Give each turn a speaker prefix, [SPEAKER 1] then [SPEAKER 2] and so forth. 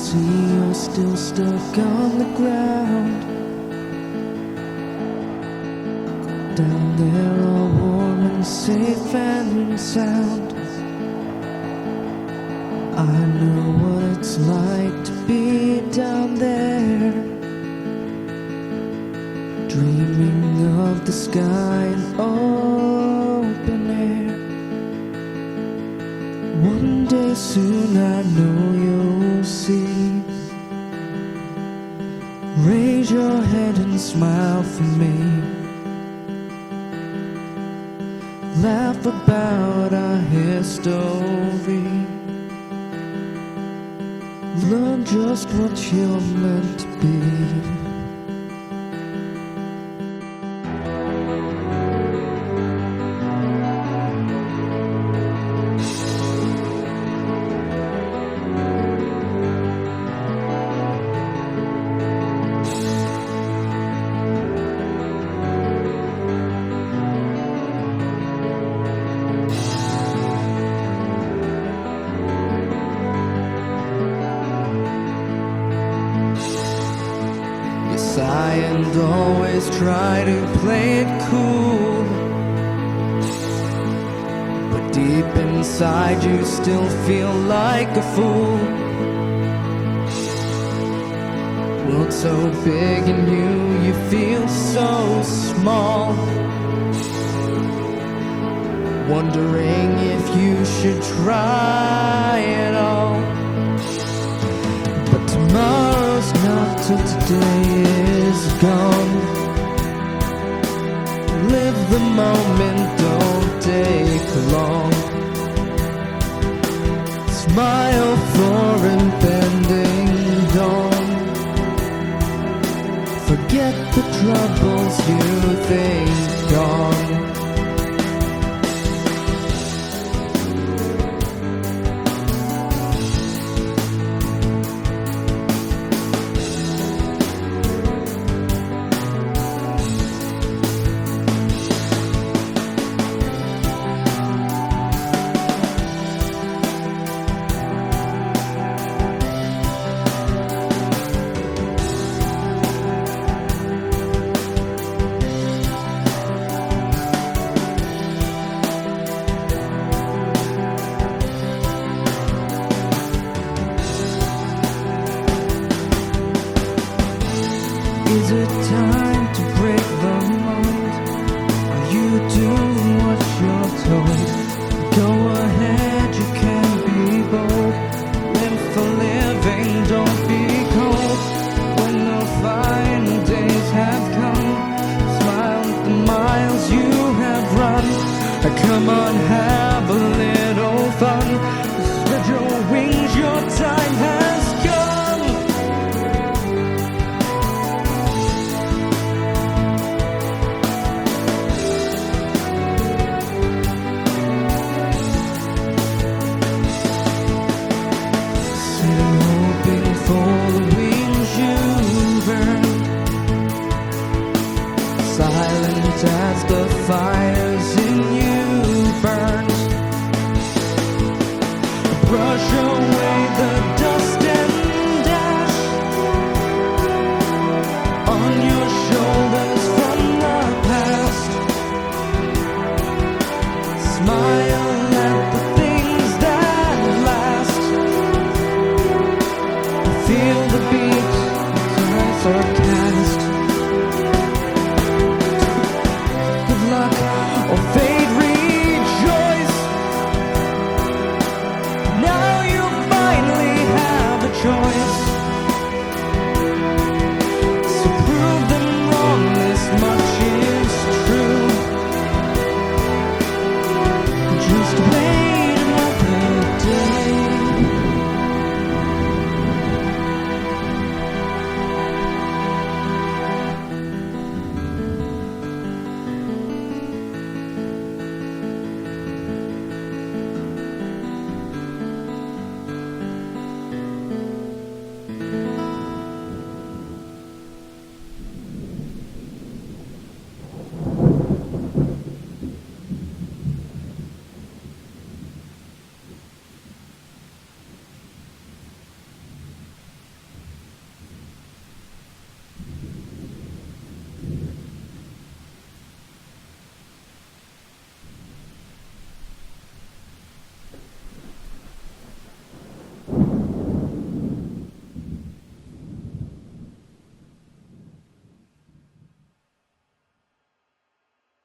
[SPEAKER 1] see you're still stuck on the ground. Down there all warm and safe and sound. I know what it's like to be down there, dreaming of the sky and open air. One day soon I know you'll see. Raise your head and smile for me. Laugh about our history. Learn just what you're meant to be. Sigh and always try to play it cool, but deep inside you still feel like a fool. World so big and you feel so small, wondering if you should try it all. But tomorrow's not till today is gone. Live the moment, don't take long. Smile for impending dawn. Forget the troubles you think gone. Is it time to break the mold? Are you doing what you're told? Go ahead, you can be bold. Live for living, don't be cold. When the final days have come, smile at the miles you have run. Come on, have a little fun. Spread your wings, your time has come. For the wings you've earned, silent as